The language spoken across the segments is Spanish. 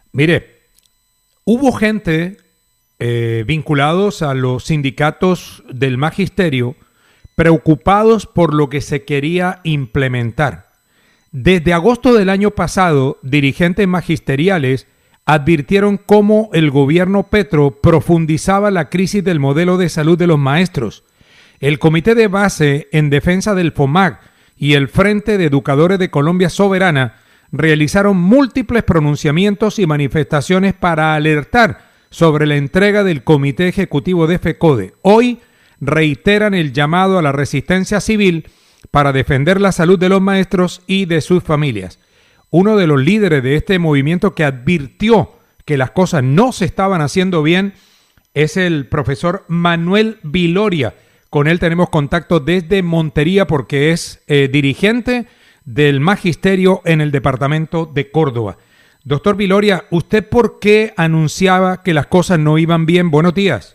Mire, hubo gente vinculados a los sindicatos del magisterio preocupados por lo que se quería implementar. Desde agosto del año pasado, dirigentes magisteriales advirtieron cómo el gobierno Petro profundizaba la crisis del modelo de salud de los maestros. El Comité de Base en Defensa del FOMAC y el Frente de Educadores de Colombia Soberana realizaron múltiples pronunciamientos y manifestaciones para alertar sobre la entrega del Comité Ejecutivo de FECODE. Hoy reiteran el llamado a la resistencia civil para defender la salud de los maestros y de sus familias. Uno de los líderes de este movimiento que advirtió que las cosas no se estaban haciendo bien es el profesor Manuel Viloria. Con él tenemos contacto desde Montería porque es dirigente del magisterio en el departamento de Córdoba. Doctor Viloria, ¿usted por qué anunciaba que las cosas no iban bien? Buenos días.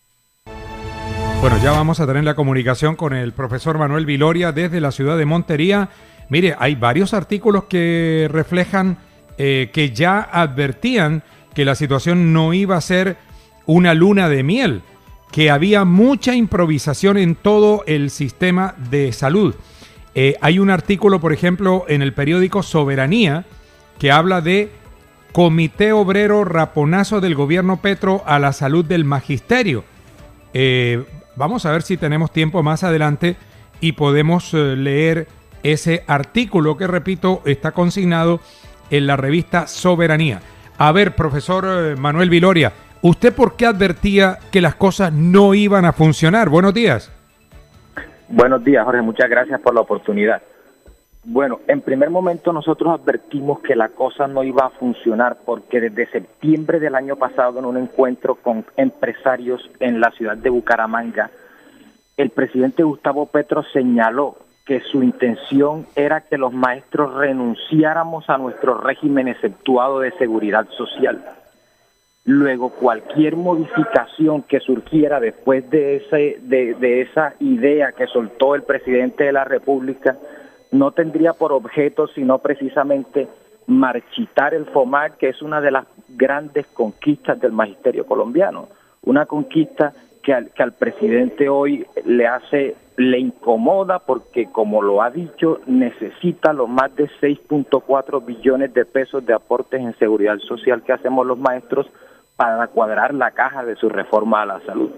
Bueno, ya vamos a tener la comunicación con el profesor Manuel Viloria desde la ciudad de Montería. Mire, hay varios artículos que reflejan que ya advertían que la situación no iba a ser una luna de miel, que había mucha improvisación en todo el sistema de salud. Hay un artículo, por ejemplo, en el periódico Soberanía, que habla de Comité Obrero Raponazo del Gobierno Petro a la salud del magisterio. Vamos a ver si tenemos tiempo más adelante y podemos leer ese artículo que, repito, está consignado en la revista Soberanía. A ver, profesor Manuel Viloria, ¿usted por qué advertía que las cosas no iban a funcionar? Buenos días. Buenos días, Jorge. Muchas gracias por la oportunidad. Bueno, en primer momento nosotros advertimos que la cosa no iba a funcionar porque desde septiembre del año pasado, en un encuentro con empresarios en la ciudad de Bucaramanga, el presidente Gustavo Petro señaló que su intención era que los maestros renunciáramos a nuestro régimen exceptuado de seguridad social. Luego, cualquier modificación que surgiera después de esa idea que soltó el presidente de la República no tendría por objeto sino precisamente marchitar el FOMAC, que es una de las grandes conquistas del magisterio colombiano, una conquista que al presidente hoy le incomoda porque, como lo ha dicho, necesita los más de 6.4 billones de pesos de aportes en seguridad social que hacemos los maestros para cuadrar la caja de su reforma a la salud.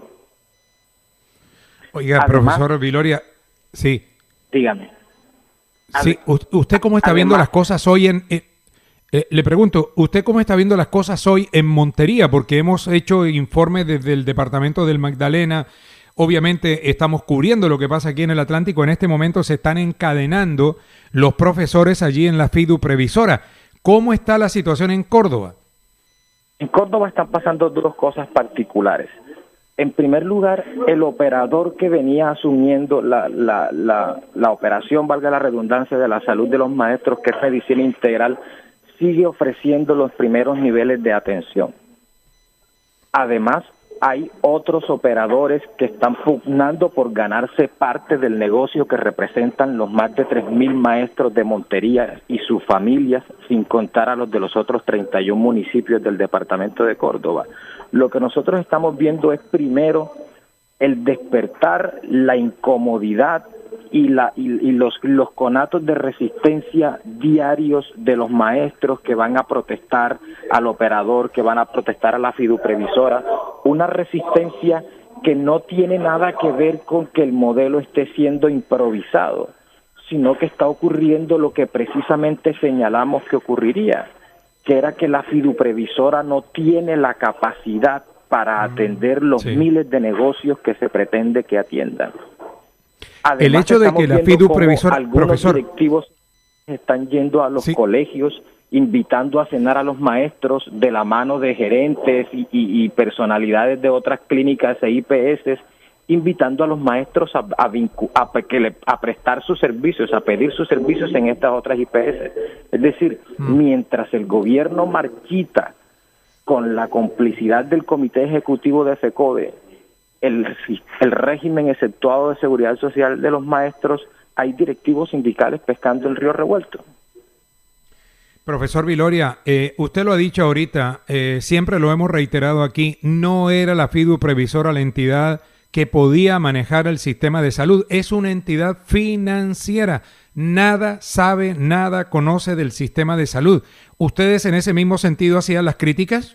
Oiga, además, profesor Viloria, sí. Dígame. Sí, ¿usted cómo está viendo las cosas hoy le pregunto, ¿usted cómo está viendo las cosas hoy en Montería? Porque hemos hecho informes desde el departamento del Magdalena. Obviamente estamos cubriendo lo que pasa aquí en el Atlántico. En este momento se están encadenando los profesores allí en la FIDU Previsora. ¿Cómo está la situación en Córdoba? En Córdoba están pasando dos cosas particulares. En primer lugar, el operador que venía asumiendo la operación, valga la redundancia, de la salud de los maestros, que es Medicina Integral, sigue ofreciendo los primeros niveles de atención. Además, hay otros operadores que están pugnando por ganarse parte del negocio que representan los más de 3.000 maestros de Montería y sus familias, sin contar a los de los otros 31 municipios del departamento de Córdoba. Lo que nosotros estamos viendo es primero el despertar, la incomodidad y los conatos de resistencia diarios de los maestros que van a protestar al operador, que van a protestar a la FIDU Previsora, una resistencia que no tiene nada que ver con que el modelo esté siendo improvisado, sino que está ocurriendo lo que precisamente señalamos que ocurriría, que era que la FIDU Previsora no tiene la capacidad para atender los miles de negocios que se pretende que atiendan. Además, el hecho de que la FIDU Previsora, algunos directivos están yendo a los colegios, invitando a cenar a los maestros de la mano de gerentes y personalidades de otras clínicas e IPS, invitando a los maestros a prestar sus servicios, a pedir sus servicios en estas otras IPS. Es decir, mientras el gobierno marchita con la complicidad del Comité Ejecutivo de FECODE, el régimen exceptuado de seguridad social de los maestros, hay directivos sindicales pescando el río revuelto. Profesor Viloria, usted lo ha dicho ahorita, siempre lo hemos reiterado aquí, no era la Fidu Previsora la entidad que podía manejar el sistema de salud, es una entidad financiera, nada sabe, nada conoce del sistema de salud. ¿Ustedes en ese mismo sentido hacían las críticas?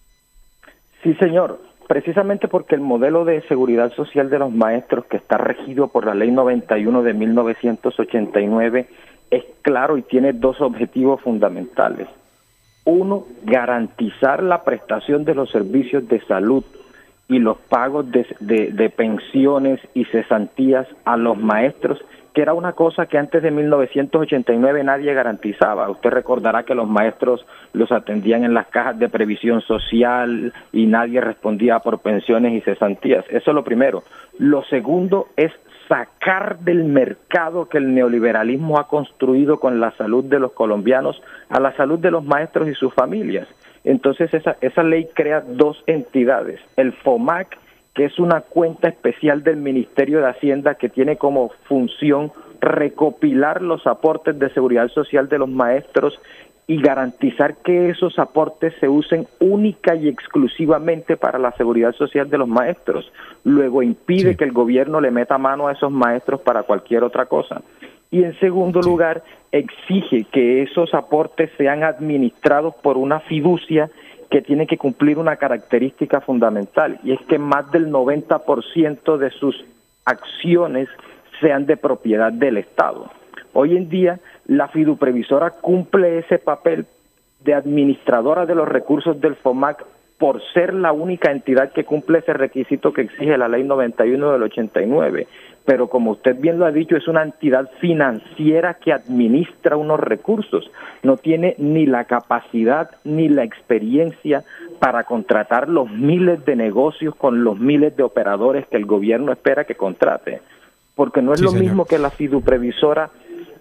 Sí, señor. Precisamente porque el modelo de seguridad social de los maestros, que está regido por la Ley 91 de 1989, es claro y tiene dos objetivos fundamentales. Uno, garantizar la prestación de los servicios de salud y los pagos de pensiones y cesantías a los maestros, que era una cosa que antes de 1989 nadie garantizaba. Usted recordará que los maestros los atendían en las cajas de previsión social y nadie respondía por pensiones y cesantías. Eso es lo primero. Lo segundo es sacar del mercado que el neoliberalismo ha construido con la salud de los colombianos a la salud de los maestros y sus familias. Entonces esa ley crea dos entidades, el FOMAC, que es una cuenta especial del Ministerio de Hacienda que tiene como función recopilar los aportes de seguridad social de los maestros y garantizar que esos aportes se usen única y exclusivamente para la seguridad social de los maestros. Luego impide que el gobierno le meta mano a esos maestros para cualquier otra cosa. Y en segundo lugar, exige que esos aportes sean administrados por una fiducia que tiene que cumplir una característica fundamental, y es que más del 90% de sus acciones sean de propiedad del Estado. Hoy en día, la fiduprevisora cumple ese papel de administradora de los recursos del FOMAC por ser la única entidad que cumple ese requisito que exige la Ley 91 del 89. Pero como usted bien lo ha dicho, es una entidad financiera que administra unos recursos. No tiene ni la capacidad ni la experiencia para contratar los miles de negocios con los miles de operadores que el gobierno espera que contrate. Porque no es lo mismo que la fiduprevisora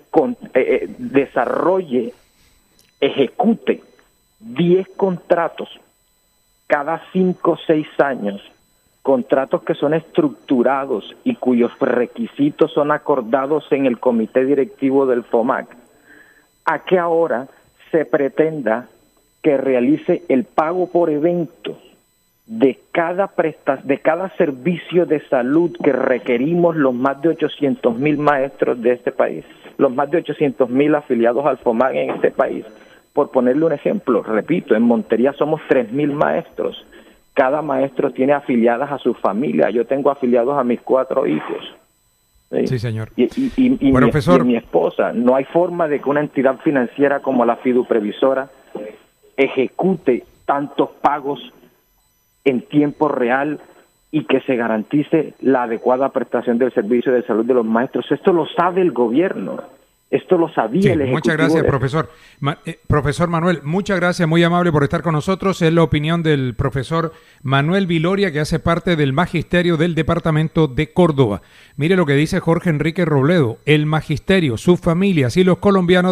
desarrolle, ejecute 10 contratos cada 5 o 6 años, contratos que son estructurados y cuyos requisitos son acordados en el comité directivo del FOMAC, a que ahora se pretenda que realice el pago por evento de cada servicio de salud que requerimos los más de 800,000 maestros de este país, los más de 800,000 afiliados al FOMAC en este país. Por ponerle un ejemplo, repito, en Montería somos 3,000 maestros. Cada maestro tiene afiliadas a su familia. Yo tengo afiliados a mis 4 hijos. Sí, señor. Y mi esposa. No hay forma de que una entidad financiera como la fiduprevisora ejecute tantos pagos en tiempo real y que se garantice la adecuada prestación del servicio de salud de los maestros. Esto lo sabe el gobierno. Esto lo sabía el Ejecutivo. Muchas gracias, profesor. Profesor Manuel, muchas gracias, muy amable por estar con nosotros. Es la opinión del profesor Manuel Viloria, que hace parte del Magisterio del Departamento de Córdoba. Mire lo que dice Jorge Enrique Robledo. El Magisterio, sus familias y los colombianos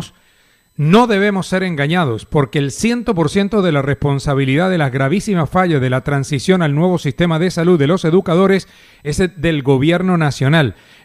no debemos ser engañados, porque el 100% de la responsabilidad de las gravísimas fallas de la transición al nuevo sistema de salud de los educadores es del gobierno nacional.